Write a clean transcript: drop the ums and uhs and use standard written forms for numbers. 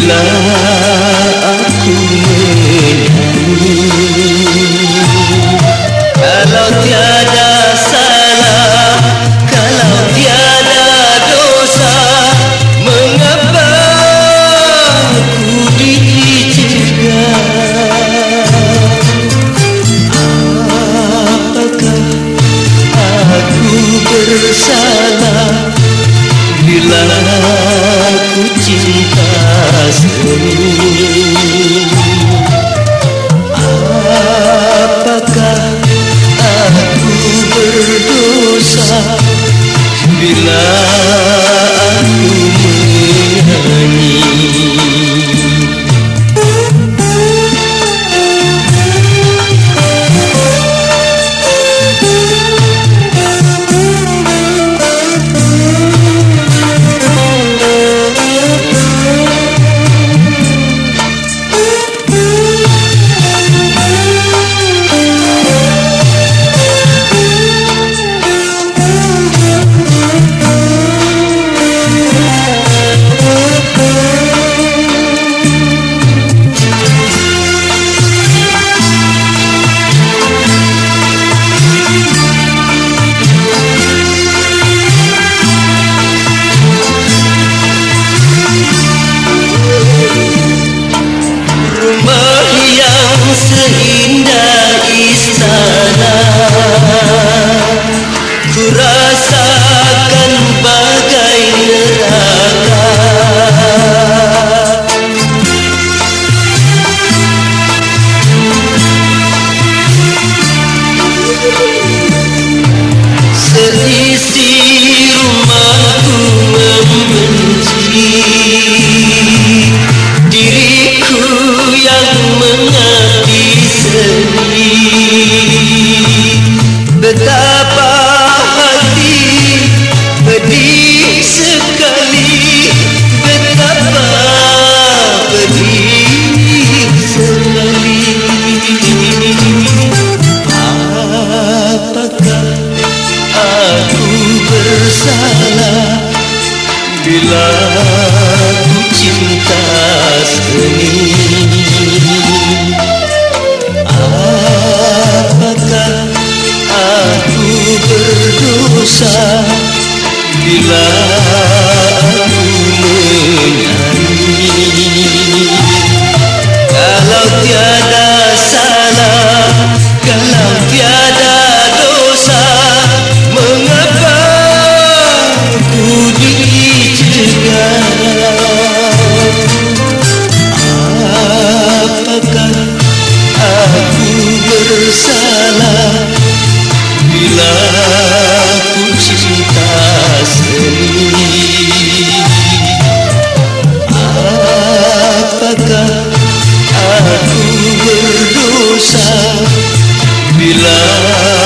Bila aku menyanyi, kalau tiada salah, kalau tiada dosa, mengapa ku dicegat? Apakah aku bersalah bila ku cinta seni? Apakah aku berdosa bila aku menyanyi? Seindah istana, ku rasakan bagai neraka. Seisi rumahku membenci diriku yang mengabdi seni. Betapa hati pedih sekali, betapa pedih sekali. Apakah aku bersalah bila ku cinta seni? Apakah aku berdosa bila aku menyanyi? Kalau tiada salah, kalau tiada dosa, mengapa ku dicegat? Apakah aku bersalah bila ku cinta seni? Apakah aku berdosa bila